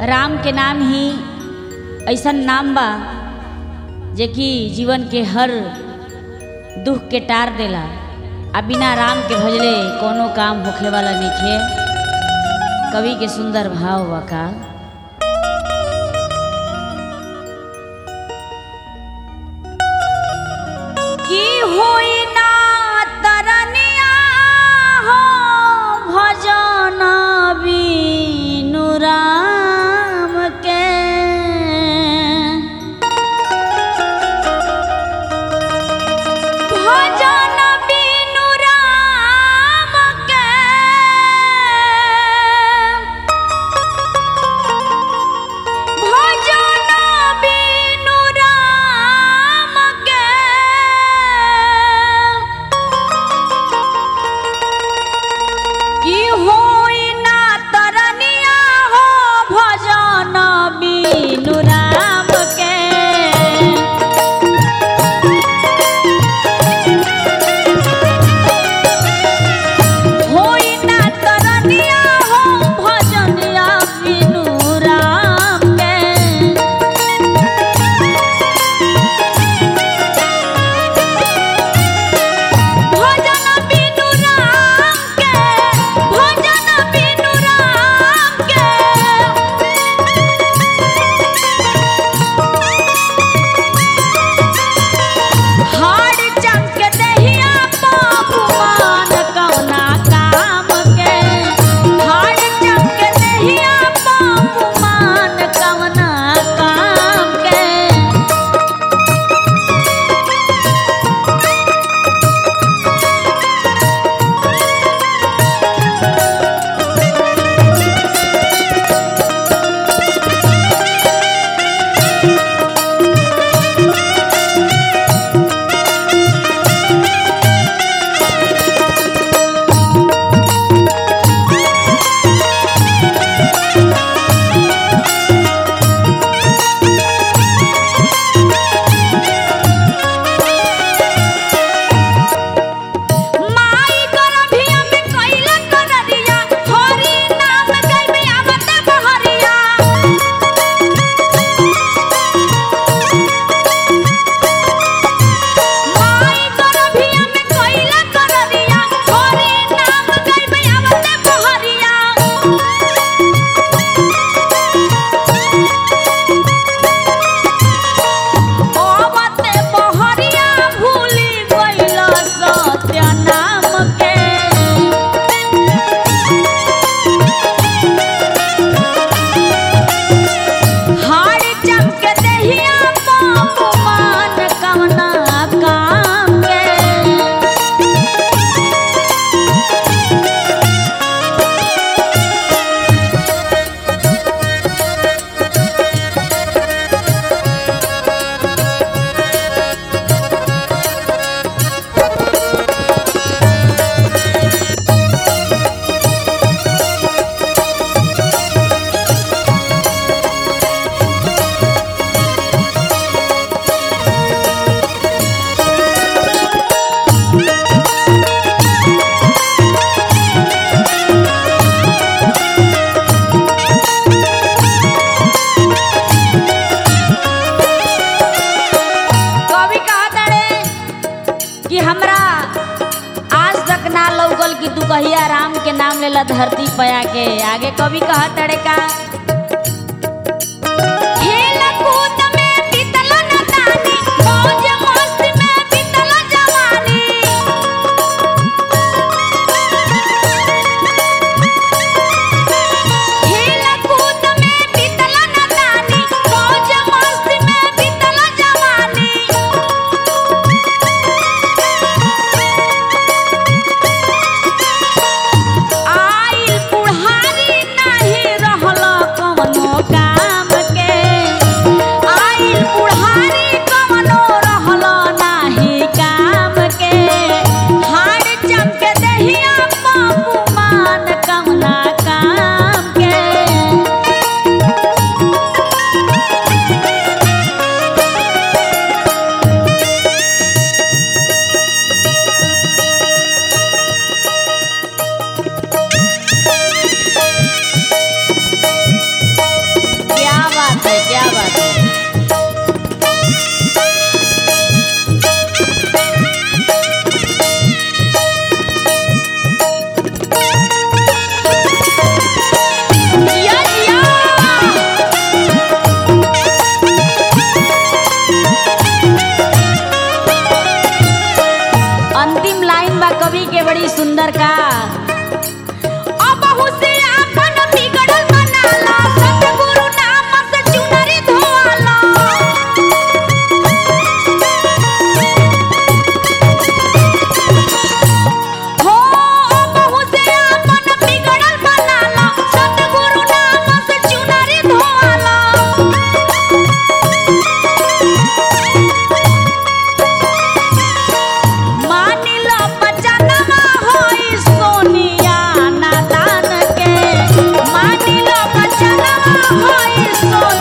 राम के नाम ही ऐसा नाम बा जे कि जीवन के हर दुख के टार देला। आ बिना राम के भजले कोनो काम होखे वाला नइखे। कवि के सुंदर भाव बा का की होई ना तरनिया हो भजन बिनु राम के। भजन बिनु राम के भजन बिनु राम के की होई ना तरनिया हो भजन बिनु राम के। होई ना तरनिया हो भजनिया बिनु राम के। भजन बिनु राम के भजन बिनु राम के। हाड़ चमक दहिया पपुआन कौना काम के। हाड़ चमक दहिया पपुआन कौना काम के। माई गरभिया में कइला कररिया हरि नाम गाइबे आवत बहरिया। माई गरभिया में कइला कररिया हरि नाम गाइबे आवत बहरिया। आवते बहरिया भूली गइल सत्य नाम के। हाड़ चमक दहिया पपुआन कौना काम के। कवि कहताड़े कि हमरा आज तक ना लौकल कि तू कहिया राम के नाम लेला धरती पया के। आगे कवि कहताड़े का खेल कूद में बीतल नदानी मौज मस्ती में बीतल जवानी। खेल कूद में बीतल नदानी मौज मस्ती में बीतल जवानी। आइल बुढ़ारी नहीं रहल अंतिम लाइन बा कवि के बड़ी सुंदर का अबहु से आपन बिगड़ल बनाला सतगुरु नाम से चुनरी धोवाला हो अबहु से आपन बिगड़ल बनाला सतगुरु नाम से चुनरी धोवाला मानिला बचनमा होई सोनिया नादान के मानिला बचनमा होई सोनिया